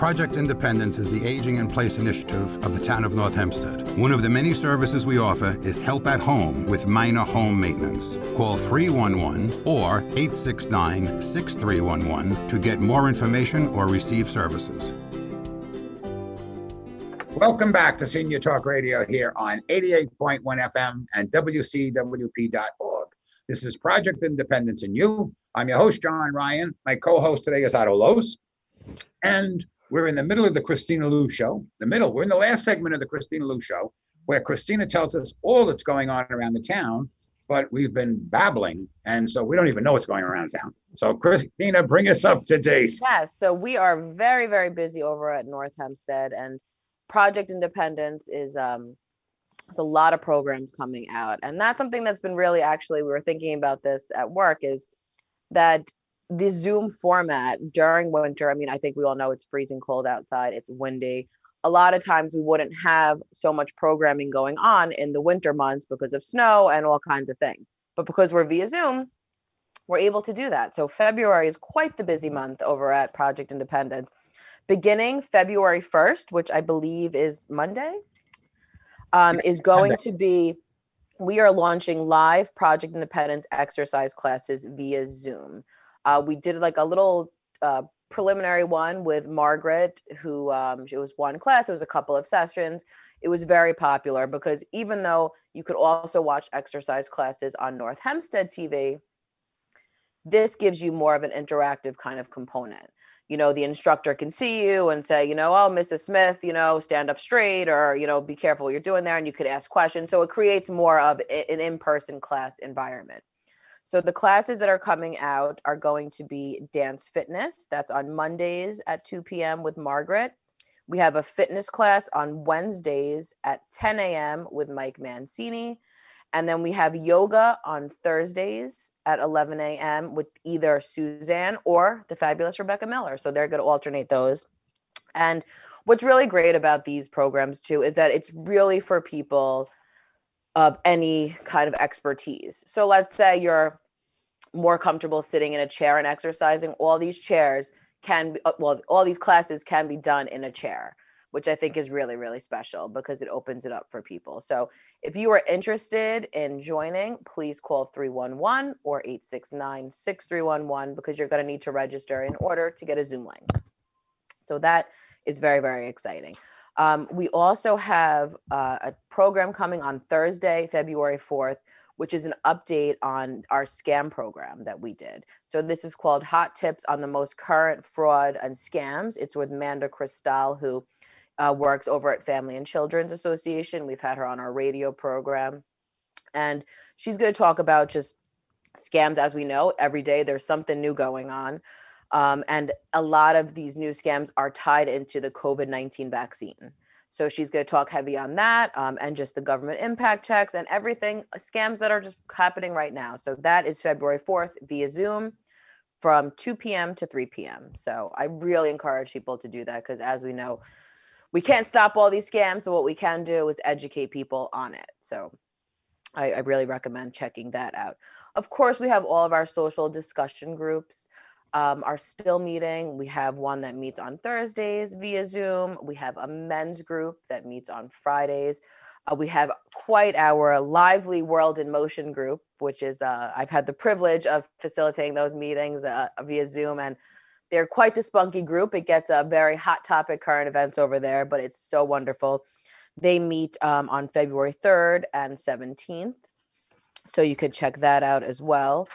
Project Independence is the Aging in Place initiative of the town of North Hempstead. One of the many services we offer is help at home with minor home maintenance. Call 311 or 869-6311 to get more information or receive services. Welcome back to Senior Talk Radio here on 88.1 FM and WCWP.org. This is Project Independence and You. I'm your host, John Ryan. My co-host today is Otto Los. And we're in the middle of the Christina Lou Show. We're in the last segment of the Christina Lou Show, where Christina tells us all that's going on around the town, but we've been babbling, and so we don't even know what's going around town. So Christina, bring us up to date. Yes, so we are very, very busy over at North Hempstead, and Project Independence is it's a lot of programs coming out. And that's something that's been really, actually, we were thinking about this at work, is that the Zoom format during winter, I mean, I think we all know it's freezing cold outside, it's windy. A lot of times we wouldn't have so much programming going on in the winter months because of snow and all kinds of things. But because we're via Zoom, we're able to do that. So February is quite the busy month over at Project Independence. Beginning February 1st, which I believe is Monday, is going to be, we are launching live Project Independence exercise classes via Zoom. We did like a little preliminary one with Margaret, who it was one class, it was a couple of sessions. It was very popular because even though you could also watch exercise classes on North Hempstead TV, this gives you more of an interactive kind of component. You know, the instructor can see you and say, oh, Mrs. Smith, stand up straight, or, be careful what you're doing there. And you could ask questions. So it creates more of an in-person class environment. So the classes that are coming out are going to be dance fitness. That's on Mondays at 2 p.m. with Margaret. We have a fitness class on Wednesdays at 10 a.m. with Mike Mancini. And then we have yoga on Thursdays at 11 a.m. with either Suzanne or the fabulous Rebecca Miller. So they're going to alternate those. And what's really great about these programs too is that it's really for people of any kind of expertise. So let's say you're more comfortable sitting in a chair and exercising. All these chairs all these classes can be done in a chair, which I think is really, really special because it opens it up for people. So if you are interested in joining, please call 311 or 869-6311 because you're going to need to register in order to get a Zoom link. So that is very, very exciting. We also have a program coming on Thursday, February 4th, which is an update on our scam program that we did. So this is called Hot Tips on the Most Current Fraud and Scams. It's with Manda Cristal, who works over at Family and Children's Association. We've had her on our radio program. And she's going to talk about just scams. As we know, every day there's something new going on. And a lot of these new scams are tied into the COVID-19 vaccine. So she's going to talk heavy on that and just the government impact checks and everything, scams that are just happening right now. So that is February 4th via Zoom from 2 p.m. to 3 p.m. So I really encourage people to do that because as we know, we can't stop all these scams. So what we can do is educate people on it. So I really recommend checking that out. Of course, we have all of our social discussion groups. Are still meeting. We have one that meets on Thursdays via Zoom. We have a men's group that meets on Fridays. We have quite our lively World in Motion group, which is, I've had the privilege of facilitating those meetings via Zoom, and they're quite the spunky group. It gets a very hot topic current events over there, but it's so wonderful. They meet on February 3rd and 17th. So you could check that out as well.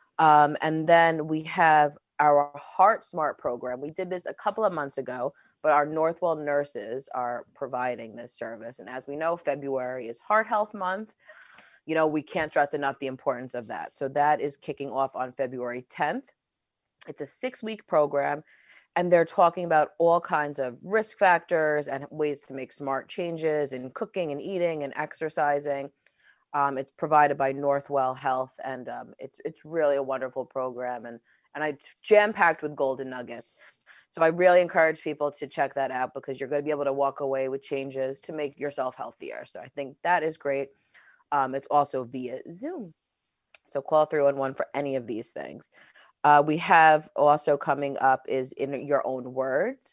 And then we have our Heart Smart program. We did this a couple of months ago, but our Northwell nurses are providing this service. And as we know, February is Heart Health Month. We can't stress enough the importance of that. So that is kicking off on February 10th. It's a 6-week program, and they're talking about all kinds of risk factors and ways to make smart changes in cooking and eating and exercising. It's provided by Northwell Health, and it's really a wonderful program, and it's jam-packed with golden nuggets. So I really encourage people to check that out because you're going to be able to walk away with changes to make yourself healthier. So I think that is great. It's also via Zoom. So call 311 for any of these things. We have also coming up is In Your Own Words,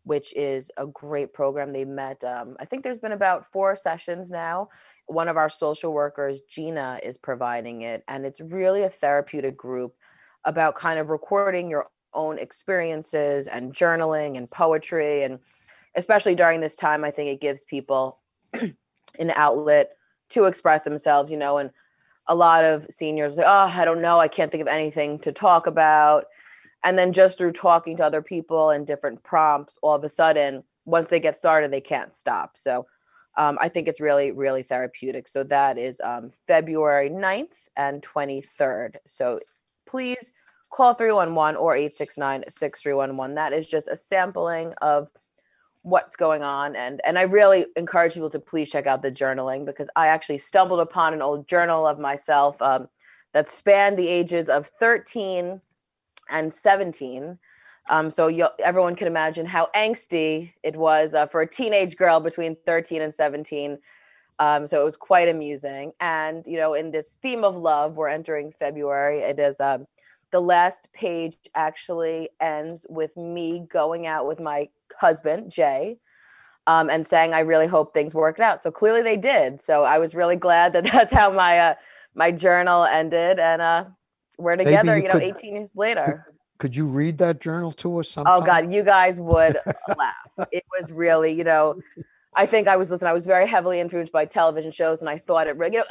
which is a great program. They met, I think there's been about 4 sessions now. One of our social workers, Gina, is providing it. And it's really a therapeutic group about kind of recording your own experiences and journaling and poetry. And especially during this time, I think it gives people an outlet to express themselves, and a lot of seniors say, oh, I don't know, I can't think of anything to talk about. And then just through talking to other people and different prompts, all of a sudden, once they get started, they can't stop. So I think it's really, really therapeutic. So that is February 9th and 23rd. So please call 311 or 869-6311. That is just a sampling of what's going on. And I really encourage people to please check out the journaling, because I actually stumbled upon an old journal of myself that spanned the ages of 13 and 17. So everyone can imagine how angsty it was for a teenage girl between 13 and 17. So it was quite amusing. And, in this theme of love, we're entering February. It is the last page actually ends with me going out with my husband, Jay, and saying, I really hope things worked out. So clearly they did. So I was really glad that that's how my journal ended. And we're together, 18 years later. Could you read that journal to us sometime? Oh God, you guys would laugh. It was really, I think I was very heavily influenced by television shows, and I thought it really,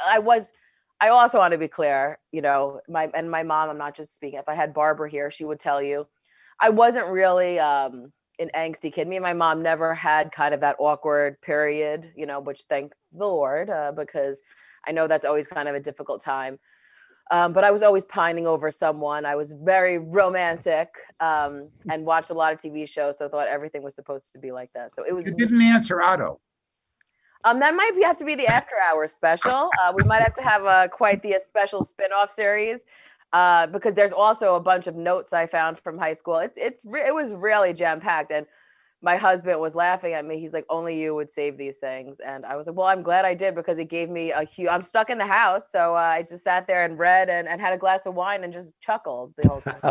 I also want to be clear, my mom, I'm not just speaking, if I had Barbara here, she would tell you, I wasn't really an angsty kid. Me and my mom never had kind of that awkward period, which thank the Lord, because I know that's always kind of a difficult time. But I was always pining over someone. I was very romantic and watched a lot of TV shows. So I thought everything was supposed to be like that. So it was. You didn't answer Otto. That might have to be the after hours special. We might have to have quite the special spin-off series because there's also a bunch of notes I found from high school. It was really jam-packed. And my husband was laughing at me. He's like, only you would save these things. And I was like, well, I'm glad I did, because it gave me I'm stuck in the house. So I just sat there and read and had a glass of wine and just chuckled the whole time.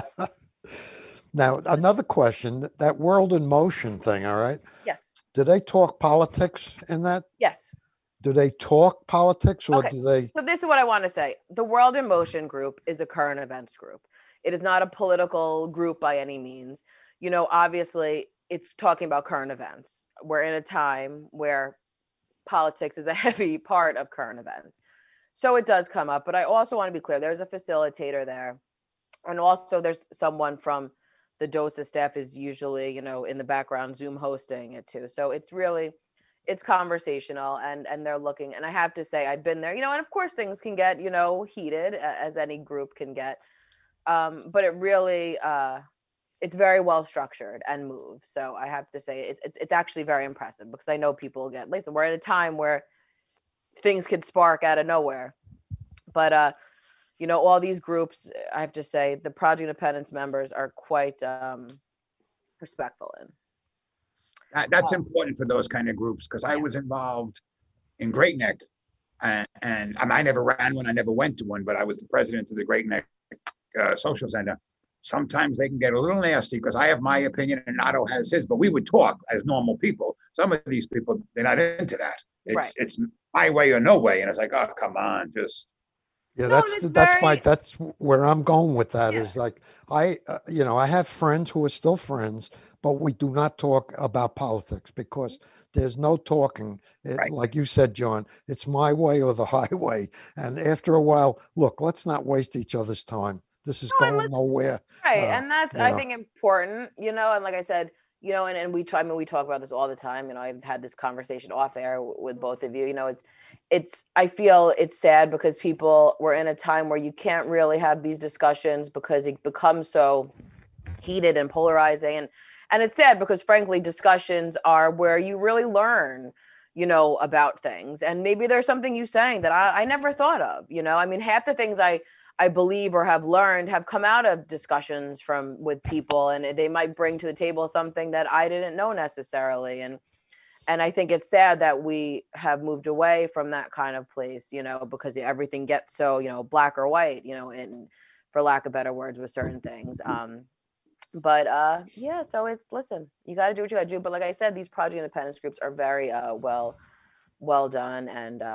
Now, another question, that World in Motion thing, all right? Yes. Do they talk politics in that? Yes. Do they talk politics or Okay. do they? So this is what I want to say. The World in Motion group is a current events group. It is not a political group by any means. Obviously, it's talking about current events. We're in a time where politics is a heavy part of current events. So it does come up, but I also want to be clear. There's a facilitator there. And also there's someone from the DOSA staff is usually, in the background, Zoom hosting it too. So it's conversational and they're looking, and I have to say, I've been there, and of course things can get, heated as any group can get. But it really, it's very well structured and moves. So I have to say it's actually very impressive, because I know people listen, we're at a time where things could spark out of nowhere. But, all these groups, I have to say the Project Independence members are quite respectful in. That's important for those kind of groups, because I was involved in Great Neck, and I never ran one, I never went to one, but I was the president of the Great Neck Social Center. Sometimes they can get a little nasty, because I have my opinion and Otto has his, but we would talk as normal people. Some of these people, they're not into that. It's my way or no way, and it's like, oh, come on, just. Yeah, that's where I'm going with that. Is like, I have friends who are still friends, but we do not talk about politics, because there's no talking. Like you said, John, it's my way or the highway. And after a while, look, let's not waste each other's time. This is going nowhere. Right. And that's, I think, important, and like I said, and we talk about this all the time. I've had this conversation off air with both of you. I feel it's sad, because we're in a time where you can't really have these discussions, because it becomes so heated and polarizing. And it's sad, because frankly, discussions are where you really learn, about things. And maybe there's something you saying that I never thought of, half the things I believe or have learned have come out of discussions with people, and they might bring to the table something that I didn't know necessarily. And I think it's sad that we have moved away from that kind of place, because everything gets so, black or white, and for lack of better words with certain things. But yeah, so listen, you got to do what you got to do. But like I said, these project independence groups are very well done,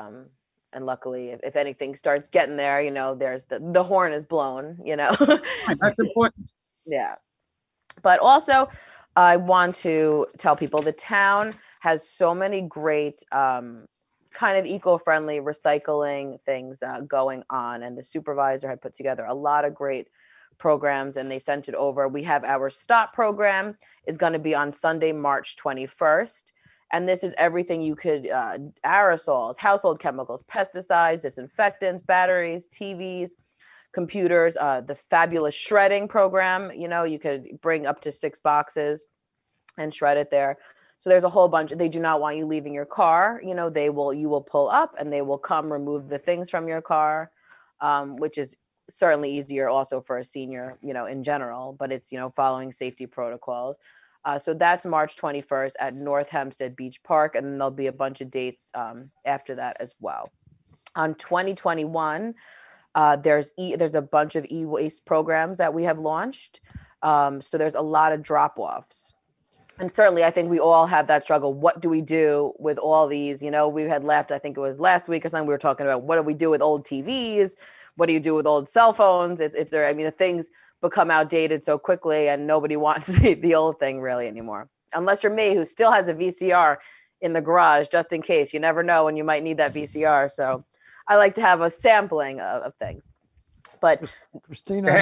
and luckily, if anything starts getting there, there's the horn is blown, That's important. Yeah. But also, I want to tell people the town has so many great kind of eco-friendly recycling things going on, and the supervisor had put together a lot of great programs, and they sent it over. We have our STOP program is going to be on Sunday, March 21st. And this is everything you could, aerosols, household chemicals, pesticides, disinfectants, batteries, TVs, computers, the fabulous shredding program. You could bring up to 6 boxes and shred it there. So there's a whole bunch. They do not want you leaving your car. You will pull up and they will come remove the things from your car, which is certainly easier also for a senior, in general, but it's, following safety protocols. So that's March 21st at North Hempstead Beach Park. And then there'll be a bunch of dates after that as well. On 2021, there's a bunch of e-waste programs that we have launched. So there's a lot of drop-offs. And certainly I think we all have that struggle. What do we do with all these? We had left, I think it was last week or something, we were talking about what do we do with old TVs? What do you do with old cell phones? The things become outdated so quickly and nobody wants the old thing really anymore. Unless you're me, who still has a VCR in the garage, just in case. You never know when you might need that VCR. So I like to have a sampling of things. But Christina,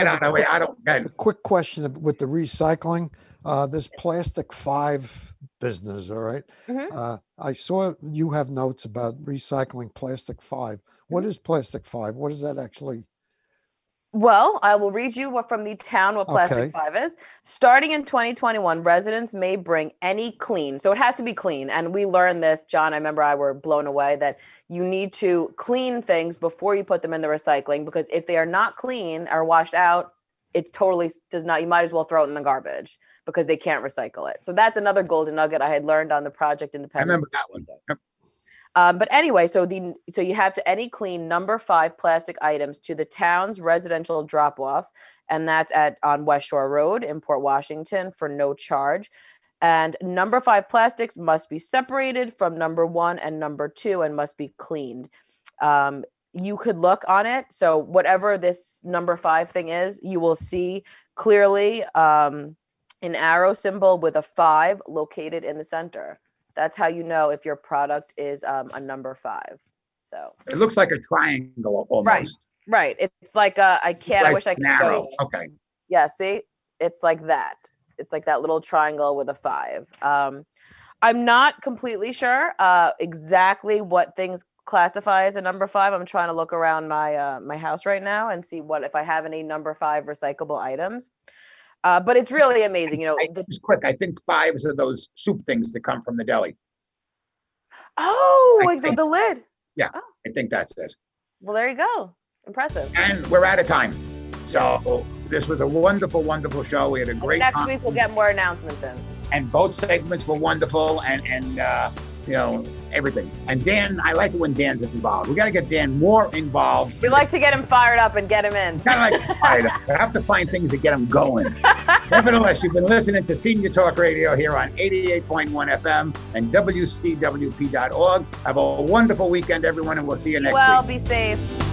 a quick question with the recycling. This Plastic 5 business, all right? Mm-hmm. I saw you have notes about recycling Plastic 5. What is Plastic 5? What is that actually? Well, I will read you from the town what Plastic 5 is. Starting in 2021, residents may bring any clean. So it has to be clean. And we learned this, John, I remember I were blown away that you need to clean things before you put them in the recycling, because if they are not clean or washed out, it totally does not, you might as well throw it in the garbage because they can't recycle it. So that's another golden nugget I had learned on the Project Independence. I remember that one. Yep. But anyway, so you have to any clean number 5 plastic items to the town's residential drop-off, and that's on West Shore Road in Port Washington for no charge. And number 5 plastics must be separated from number 1 and number 2 and must be cleaned. You could look on it. So whatever this number 5 thing is, you will see clearly an arrow symbol with a 5 located in the center. That's how you know if your product is a number 5. So it looks like a triangle almost. Right. It's like I wish I could show you. Okay. Yeah. See, it's like that. It's like that little triangle with a 5. I'm not completely sure exactly what things classify as a number 5. I'm trying to look around my house right now and see if I have any number 5 recyclable items. But it's really amazing, Just quick, I think 5s are those soup things that come from the deli. Oh, the lid. Yeah, oh. I think that's it. Well, there you go. Impressive. And we're out of time. So this was a wonderful, wonderful show. We had a great time. Next week we'll get more announcements in. And both segments were wonderful, and everything. And Dan, I like it when Dan's involved. We got to get Dan more involved. We like to get him fired up and get him in. Kind of like fired up. I have to find things that get him going. Nevertheless, you've been listening to Senior Talk Radio here on 88.1 FM and WCWP.org. Have a wonderful weekend, everyone, and we'll see you next week. Be safe.